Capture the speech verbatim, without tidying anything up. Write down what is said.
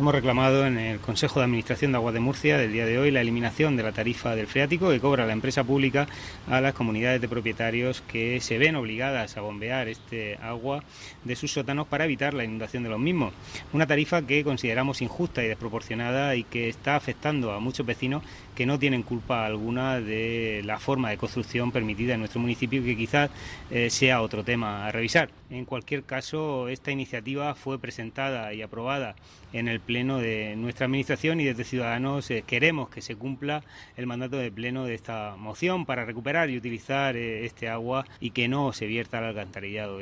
Hemos reclamado en el Consejo de Administración de Aguas de Murcia del día de hoy la eliminación de la tarifa del freático que cobra la empresa pública a las comunidades de propietarios que se ven obligadas a bombear este agua de sus sótanos para evitar la inundación de los mismos. Una tarifa que consideramos injusta y desproporcionada y que está afectando a muchos vecinos que no tienen culpa alguna de la forma de construcción permitida en nuestro municipio y que quizás eh, sea otro tema a revisar. En cualquier caso, esta iniciativa fue presentada y aprobada en el Pleno de nuestra Administración y desde Ciudadanos eh, queremos que se cumpla el mandato de Pleno de esta moción para recuperar y utilizar eh, este agua y que no se vierta al alcantarillado.